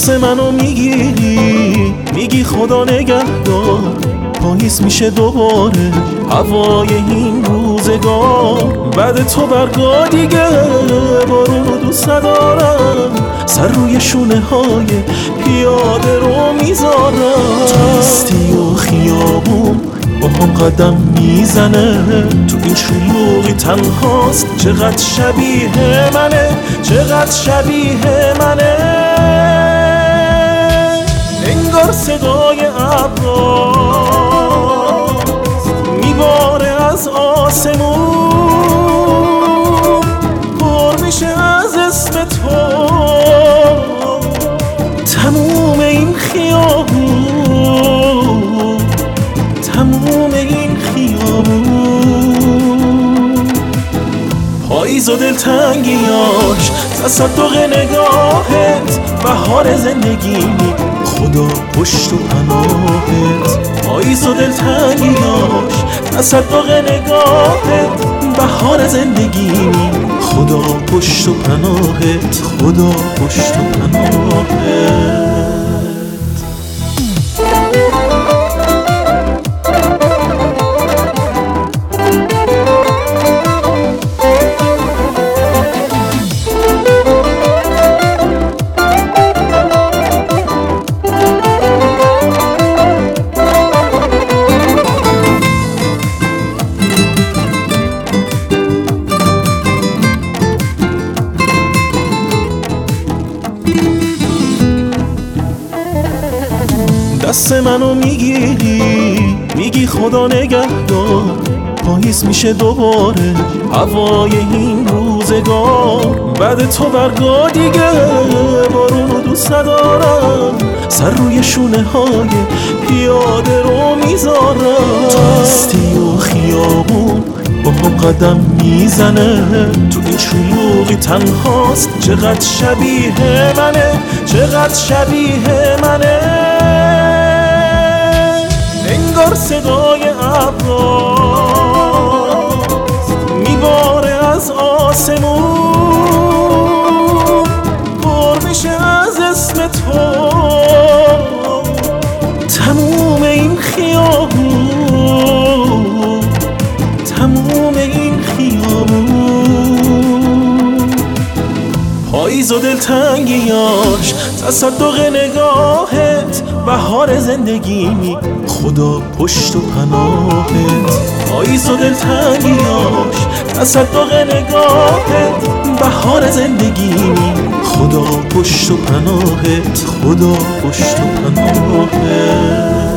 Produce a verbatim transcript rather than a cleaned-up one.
دست منو میگیری میگی خدا نگهدار، پاییز میشه دوباره هوای این روزگار. بعد تو برگا دیگه بارونو دوست ندارم، سر روی شونه های پیاده رو میذارم. توستی و خیابون با هم قدم میزنه، تو این شلوغی تنهاست، چقدر شبیه منه، چقدر شبیه منه. انگار صدای ابراست میباره از آسمون، پر میشه از اسم تو تموم این خیابون، تموم این خیابون. پاییز و دلتنگیاش، تصدق نگاهت، بهار زندگیمی، خدا پشت و پناهت. پاییز و دلتنگیاش، تصدق نگاهت، بهار زندگیمی، خدا پشت و پناهت، خدا پشت و پناهت. دست منو میگیری میگی خدا نگهدار، پاییز میشه دوباره هوای این روزگار. بعد تو برگا دیگه بارونو دوست ندارم، سر روی شونه های پیاده رو میذارم. توستی و خیابون با هم قدم میزنه، تو این شلوغی تنهاست، چقدر شبیه منه، چقدر شبیه منه. انگار صدای ابراست میباره از آسمون، پر میشه از اسم تو تموم این خیابون، تموم این خیابون. پاییز و دلتنگیاش، تصدق نگاهت، بهار زندگیمی، خدا پشت و پناهت. پاییز و دلتنگیاش، تصدق نگاهت، بهار زندگیمی، خدا پشت و پناهت، خدا پشت و پناهت.